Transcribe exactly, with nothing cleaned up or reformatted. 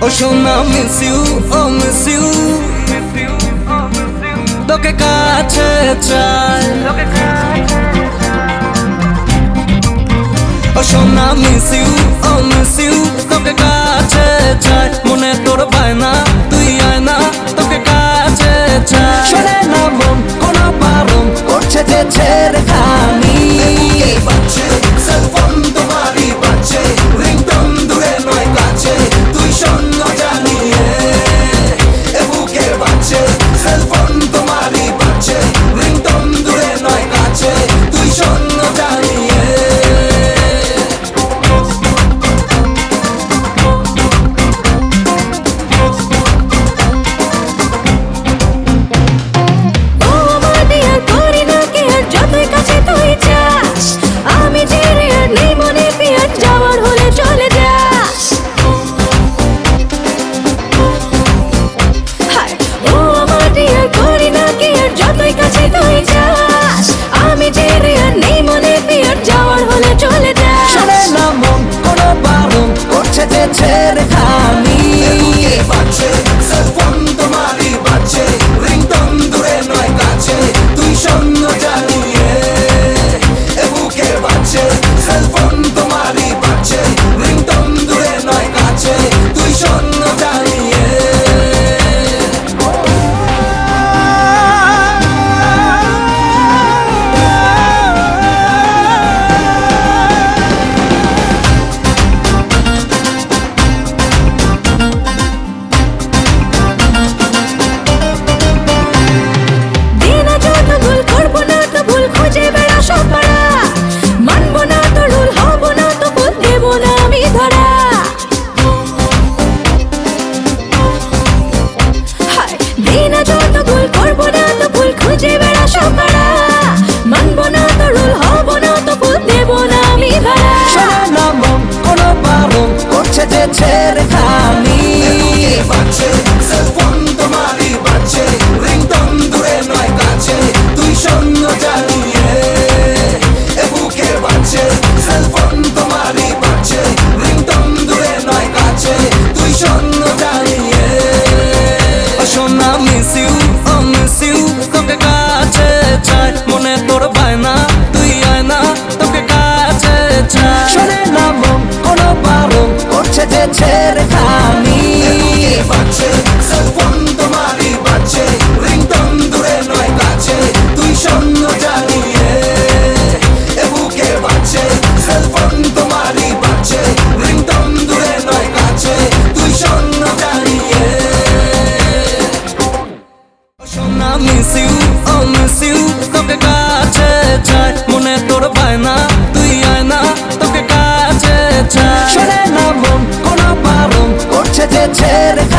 ও সোনা miss you, ও miss you, তোকে কাছে চাই। ও সোনা মিস ইউ, ও মিস ইউ, তোকে কাছে চাই। মনে তোর বায়না, তুই আয় না, তোকে কাছে চাই। শোনে না মন কোনো বারণ করছে যে ছেড়খানি। সেলফোন তোমারই বাজছে, রিংটোন দূরে নয় কাছে, তুই শূন্য জানিয়ে এ বুকের বাজছে। সেলফোন তোমারই বাজছে, রিংটোন দূরে নয় কাছে, তুই শূন্য জানিয়ে। ছেড়খানি বাজছে সেলফোন তোমারই বাজছে, রিংটোন দূরে নয় কাছে, তুই শূন্য জানিয়ে এ বুকের বাজছে। সেলফোন তোমারই বাজছে, রিংটোন দূরে নয় কাছে, তুই শূন্য জানিয়ে। ছেড়খানি বাজছে সেলফোন তোমারই বাজছে, রিংটোন দূরে নয় কাছে, তুই শূন্য জানিয়ে এ বুকের বাজছে। সেলফোন তোমারই বাজছে, রিংটোন দূরে নয় কাছে, তুই শূন্য জানিয়ে। ও সোনা মিস ইউ, ও মিস ইউ, তোকে কাছে চাই। মনে তোর বায়না, তুই আয় না, তোকে কাছে চাই। শোনে না মন কোনো বারণ করছে যে ছেড়খানি। বাজছে সেলফোন তোমারই বাজছে, রিংটোন দূরে নয় কাছে, তুই শূন্য জানিয়ে এ বুকের বাজছে। সেলফোন তোমারই বাজছে, রিংটোন দূরে নয় কাছে, তুই শূন্য জানিয়ে। সোনা মিস ইউ, ও মিস ইউ, তোকে কাছে চাই। মনে তোর বায়না, তুই আয় না, তোকে কাছে চাই। শোনে না মন কোনো বারণ করছে যে ছেড়খানি।